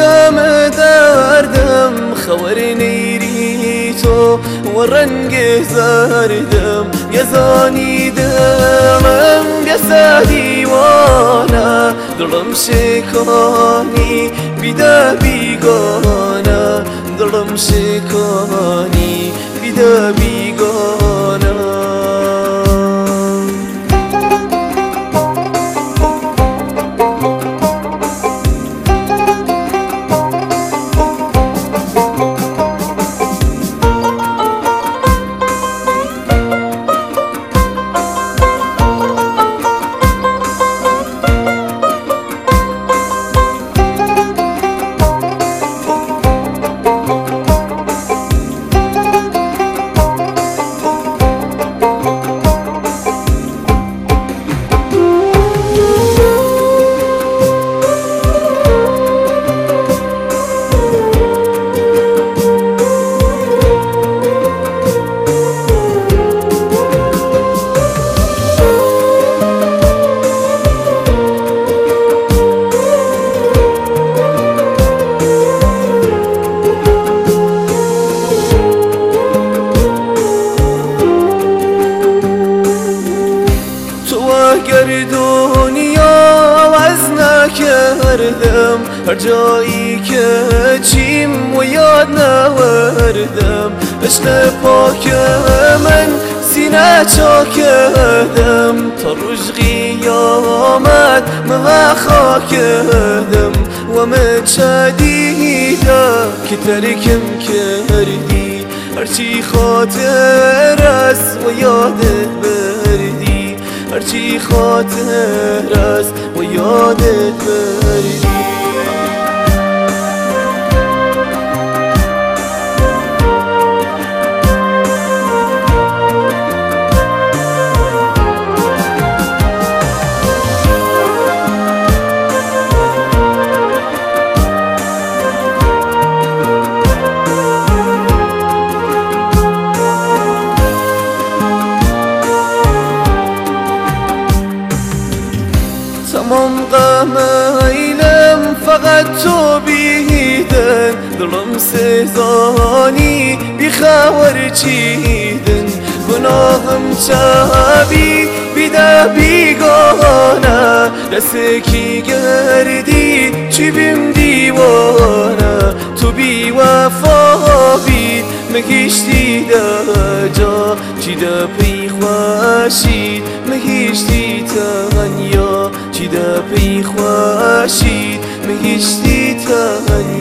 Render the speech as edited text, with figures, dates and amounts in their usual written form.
غم دردم خبر نیری تو و رنگ زردم گزانیدم گسه دیوانه دلم شکانی بیده بیگانه دلم شکانی بیده بیگانه اگر دنیا از نکردم هر جایی که چیم و یاد نوردم عشق پاک من سینه چاکدم تا روز قیامت ما خاکدم و من چدیده که ترکم کردی هرچی خاطر است و یادت بردی هرچی خاطر است و یادت بردی تمام غمایلم فقط تو بیدن دلم سزانی بی خبر چیدن گناهم چابی بیده بیگانه دسته کی گردی چی بیم دیوانه تو بی وفا بید مگیشتی دا جا چی دا پی خواشید مگیشتی تنیا چی دا پی خواشید مگیشتی تنیا